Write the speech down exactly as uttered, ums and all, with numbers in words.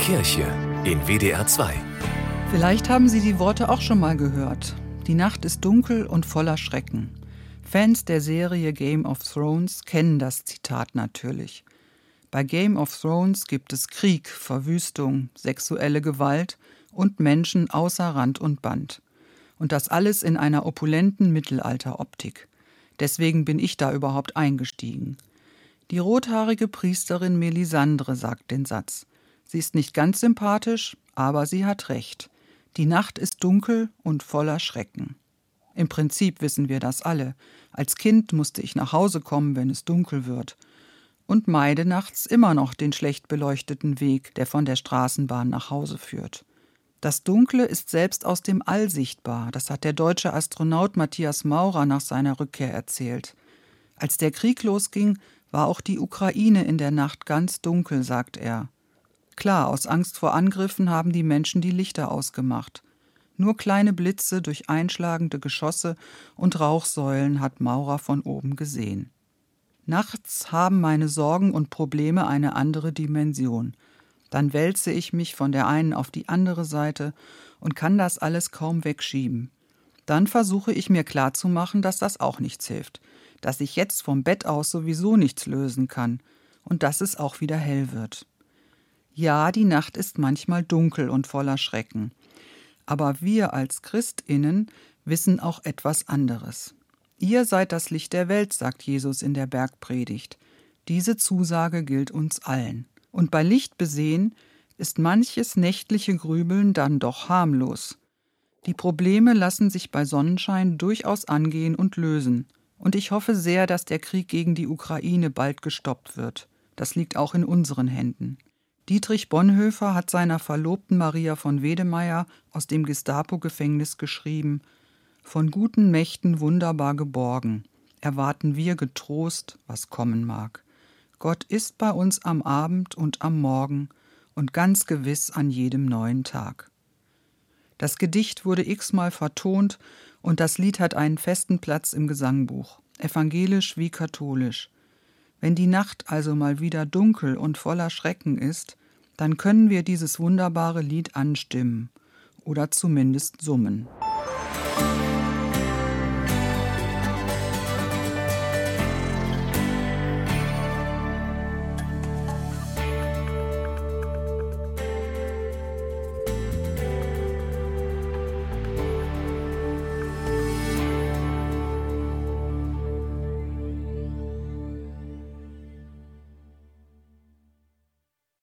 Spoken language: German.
Kirche in W D R zwei. Vielleicht haben Sie die Worte auch schon mal gehört. Die Nacht ist dunkel und voller Schrecken. Fans der Serie Game of Thrones kennen das Zitat natürlich. Bei Game of Thrones gibt es Krieg, Verwüstung, sexuelle Gewalt und Menschen außer Rand und Band. Und das alles in einer opulenten Mittelalteroptik. Deswegen bin ich da überhaupt eingestiegen. Die rothaarige Priesterin Melisandre sagt den Satz. Sie ist nicht ganz sympathisch, aber sie hat recht. Die Nacht ist dunkel und voller Schrecken. Im Prinzip wissen wir das alle. Als Kind musste ich nach Hause kommen, wenn es dunkel wird. Und meide nachts immer noch den schlecht beleuchteten Weg, der von der Straßenbahn nach Hause führt. Das Dunkle ist selbst aus dem All sichtbar. Das hat der deutsche Astronaut Matthias Maurer nach seiner Rückkehr erzählt. Als der Krieg losging, war auch die Ukraine in der Nacht ganz dunkel, sagt er. Klar, aus Angst vor Angriffen haben die Menschen die Lichter ausgemacht. Nur kleine Blitze durch einschlagende Geschosse und Rauchsäulen hat Maurer von oben gesehen. Nachts haben meine Sorgen und Probleme eine andere Dimension. Dann wälze ich mich von der einen auf die andere Seite und kann das alles kaum wegschieben. Dann versuche ich mir klarzumachen, dass das auch nichts hilft, dass ich jetzt vom Bett aus sowieso nichts lösen kann und dass es auch wieder hell wird. Ja, die Nacht ist manchmal dunkel und voller Schrecken. Aber wir als ChristInnen wissen auch etwas anderes. Ihr seid das Licht der Welt, sagt Jesus in der Bergpredigt. Diese Zusage gilt uns allen. Und bei Licht besehen ist manches nächtliche Grübeln dann doch harmlos. Die Probleme lassen sich bei Sonnenschein durchaus angehen und lösen. Und ich hoffe sehr, dass der Krieg gegen die Ukraine bald gestoppt wird. Das liegt auch in unseren Händen. Dietrich Bonhoeffer hat seiner Verlobten Maria von Wedemeyer aus dem Gestapo-Gefängnis geschrieben: Von guten Mächten wunderbar geborgen, erwarten wir getrost, was kommen mag. Gott ist bei uns am Abend und am Morgen und ganz gewiss an jedem neuen Tag. Das Gedicht wurde x-mal vertont und das Lied hat einen festen Platz im Gesangbuch, evangelisch wie katholisch. Wenn die Nacht also mal wieder dunkel und voller Schrecken ist, dann können wir dieses wunderbare Lied anstimmen oder zumindest summen.